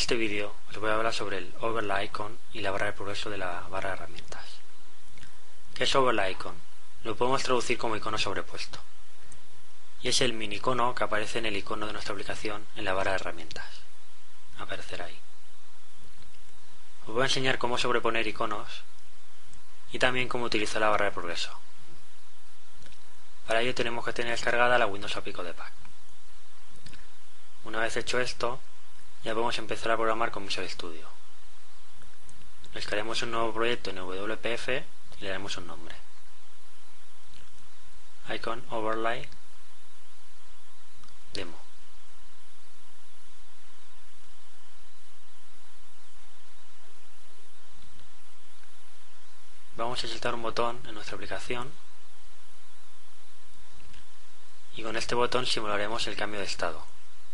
este vídeo os voy a hablar sobre el Overlay Icon y la barra de progreso de la barra de herramientas. ¿Qué es Overlay Icon? Lo podemos traducir como icono sobrepuesto. Y es el mini icono que aparece en el icono de nuestra aplicación en la barra de herramientas. Aparecerá ahí. Os voy a enseñar cómo sobreponer iconos y también cómo utilizar la barra de progreso. Para ello tenemos que tener descargada la Windows API Codec. Una vez hecho esto, ya podemos empezar a programar con Visual Studio. Nos crearemos un nuevo proyecto en WPF y le daremos un nombre. Icon Overlay Demo. Vamos a insertar un botón en nuestra aplicación y con este botón simularemos el cambio de estado.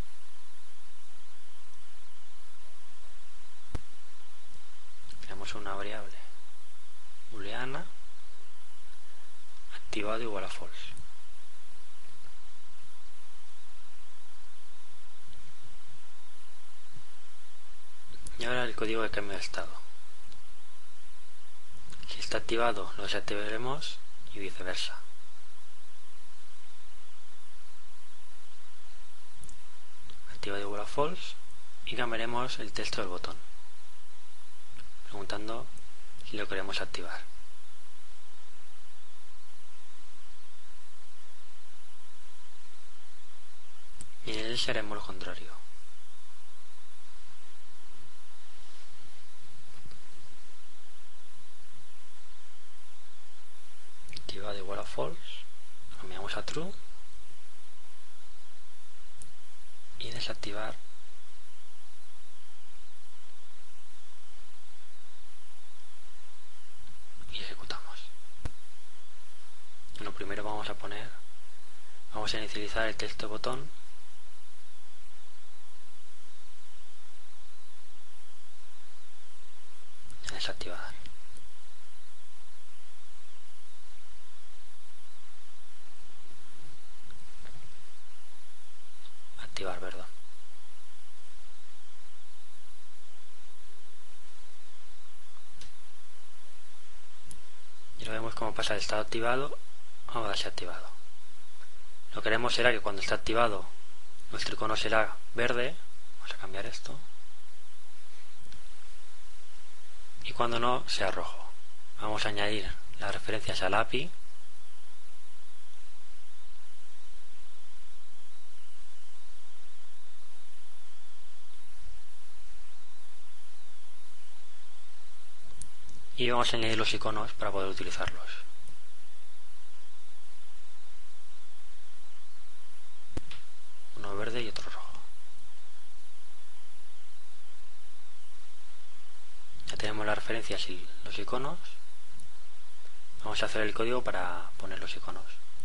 Creamos una variable booleana activado igual a false. Y ahora el código de cambio de estado. Si está activado lo desactivaremos y viceversa. Activado igual a false y cambiaremos el texto del botón, preguntando si lo queremos activar. Y en else haremos lo contrario. Activado igual a false, cambiamos a true y desactivar y ejecutamos. Bueno, primero vamos a inicializar el texto botón y desactivar. Perdón. Y lo vemos cómo pasa de estado activado a desactivado. Lo que queremos será que cuando está activado nuestro icono será verde. Vamos a cambiar esto. Y cuando no, sea rojo. Vamos a añadir las referencias al API. Y vamos a añadir los iconos para poder utilizarlos. Uno verde y otro rojo. Ya tenemos las referencias y los iconos. Vamos a hacer el código para poner los iconos.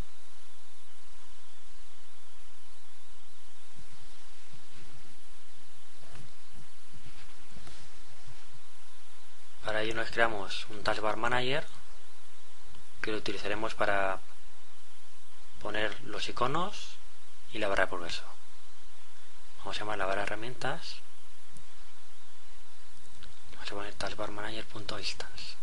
Para ello nos creamos un Taskbar Manager que lo utilizaremos para poner los iconos y la barra de progreso. Vamos a llamar la barra de herramientas. Vamos a poner taskbarmanager.instance.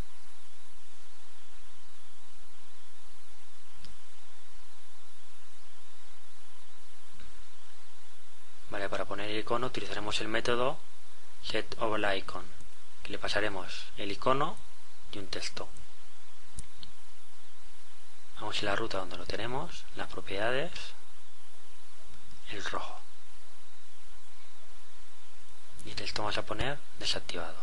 Vale, para poner el icono utilizaremos el método setOverlayIcon, que le pasaremos el icono y un texto. Vamos a la ruta donde lo tenemos, las propiedades, el rojo. Y el texto vamos a poner desactivado.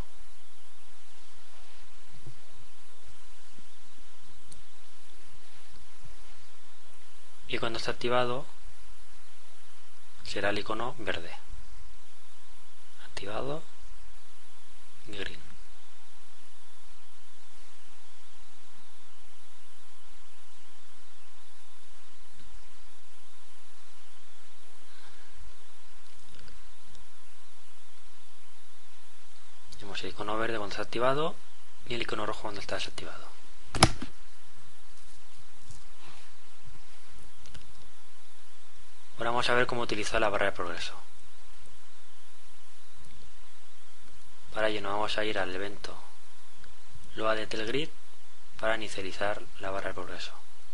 Y cuando está activado será el icono verde. Activado. Green. Tenemos el icono verde cuando está activado y el icono rojo cuando está desactivado. Ahora vamos a ver cómo utilizar la barra de progreso. ello nos vamos a ir al evento LoadThreadGrid para inicializar la barra de progreso.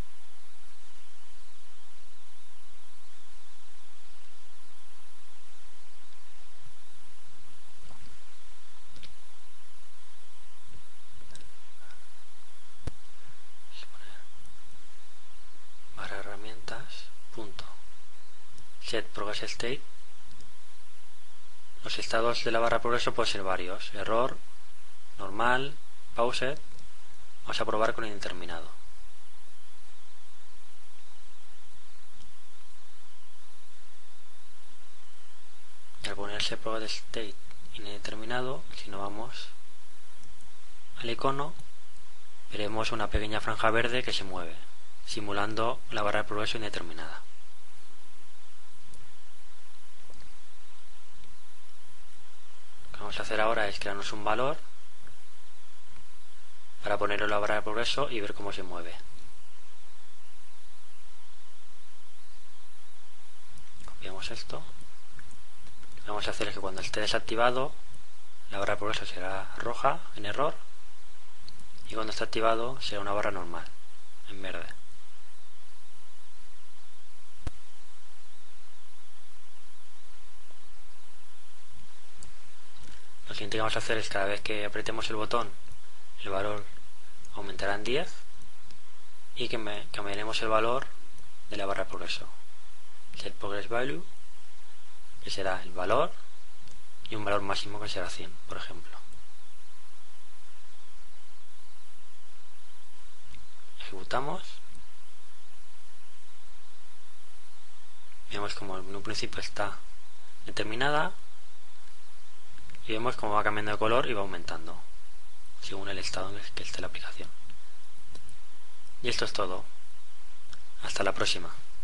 Barra de herramientas set progress state. Los estados de la barra de progreso pueden ser varios: error, normal, paused. Vamos a probar con indeterminado. Y al ponerse progress state indeterminado, si no vamos al icono, veremos una pequeña franja verde que se mueve, simulando la barra de progreso indeterminada. Lo que vamos a hacer ahora es crearnos un valor para ponerlo en la barra de progreso y ver cómo se mueve. Copiamos esto. Lo que vamos a hacer es que cuando esté desactivado, la barra de progreso será roja en error, y cuando esté activado será una barra normal en verde. Lo siguiente que vamos a hacer es cada vez que apretemos el botón, el valor aumentará en 10 y que cambiaremos el valor de la barra de progreso. Set progress value, que será el valor, y un valor máximo que será 100, por ejemplo. Ejecutamos. Vemos como en un principio está determinada y vemos cómo va cambiando de color y va aumentando según el estado en el que esté la aplicación. Y esto es todo. Hasta la próxima.